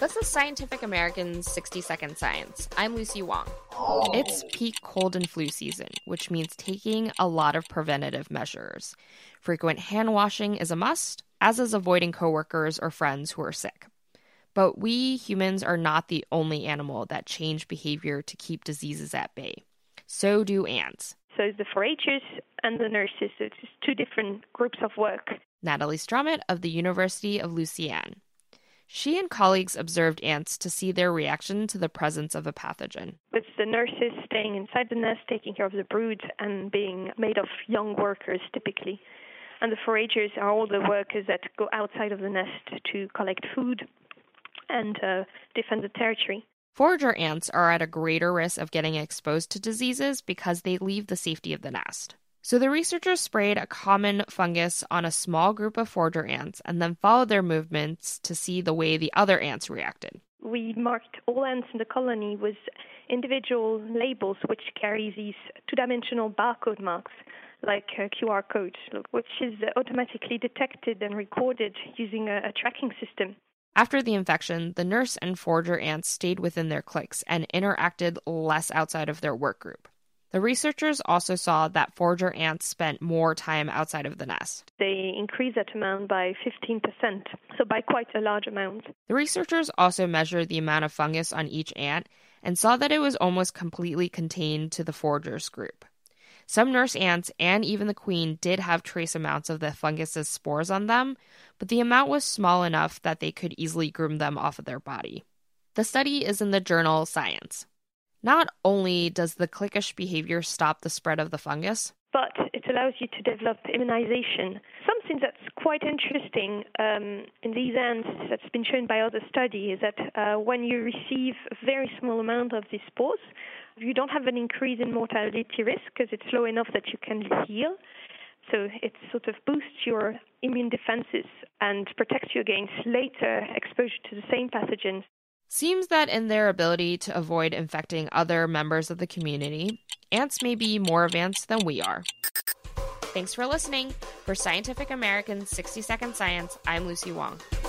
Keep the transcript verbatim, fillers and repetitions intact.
This is Scientific American's sixty second Science. I'm Lucy Wong. It's peak cold and flu season, which means taking a lot of preventative measures. Frequent hand washing is a must, as is avoiding coworkers or friends who are sick. But we humans are not the only animal that change behavior to keep diseases at bay. So do ants. So the foragers and the nurses, so it's just two different groups of work. Natalie Stromet of the University of Lausanne. She and colleagues observed ants to see their reaction to the presence of a pathogen. It's the nurses staying inside the nest, taking care of the brood, and being made of young workers typically. And the foragers are all the workers that go outside of the nest to collect food and uh, defend the territory. Forager ants are at a greater risk of getting exposed to diseases because they leave the safety of the nest. So the researchers sprayed a common fungus on a small group of forager ants and then followed their movements to see the way the other ants reacted. We marked all ants in the colony with individual labels which carry these two-dimensional barcode marks, like a Q R code, which is automatically detected and recorded using a, a tracking system. After the infection, the nurse and forager ants stayed within their cliques and interacted less outside of their work group. The researchers also saw that forager ants spent more time outside of the nest. They increased that amount by fifteen percent, so by quite a large amount. The researchers also measured the amount of fungus on each ant and saw that it was almost completely contained to the foragers group. Some nurse ants and even the queen did have trace amounts of the fungus's spores on them, but the amount was small enough that they could easily groom them off of their body. The study is in the journal Science. Not only does the cliquish behavior stop the spread of the fungus, but it allows you to develop immunization. Something that's quite interesting um, in these ants that's been shown by other studies is that uh, when you receive a very small amount of these spores, you don't have an increase in mortality risk because it's low enough that you can heal. So it sort of boosts your immune defenses and protects you against later exposure to the same pathogens. Seems that in their ability to avoid infecting other members of the community, ants may be more advanced than we are. Thanks for listening. For Scientific American's sixty second Science, I'm Lucy Wong.